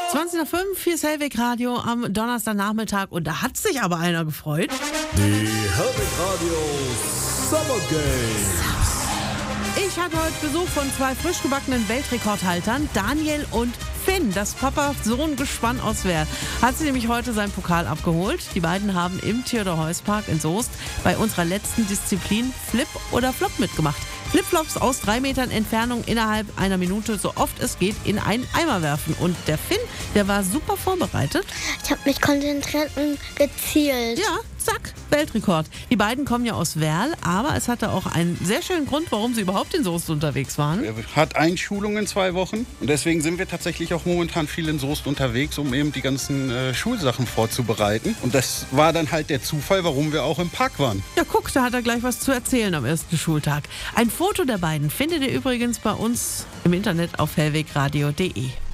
20:05, hier ist Hellweg Radio am Donnerstagnachmittag und da hat sich aber einer gefreut. Die Hellweg Radio Summer Games. Ich hatte heute Besuch von zwei frisch gebackenen Weltrekordhaltern, Daniel und Finn, das Papa-Sohn-Gespann aus Werl. Hat sie nämlich heute seinen Pokal abgeholt. Die beiden haben im Theodor-Heuss-Park in Soest bei unserer letzten Disziplin Flip oder Flop mitgemacht. Flipflops aus 3 Metern Entfernung innerhalb einer Minute, so oft es geht, in einen Eimer werfen. Und der Finn, der war super vorbereitet. Ich habe mich konzentriert und gezielt. Ja, zack, Weltrekord. Die beiden kommen ja aus Werl, aber es hatte auch einen sehr schönen Grund, warum sie überhaupt in Soest unterwegs waren. Er hat Einschulung in 2 Wochen und deswegen sind wir tatsächlich auch momentan viel in Soest unterwegs, um eben die ganzen Schulsachen vorzubereiten. Und das war dann halt der Zufall, warum wir auch im Park waren. Ja, guck, da hat er gleich was zu erzählen am ersten Schultag. Ein Foto der beiden findet ihr übrigens bei uns im Internet auf hellwegradio.de.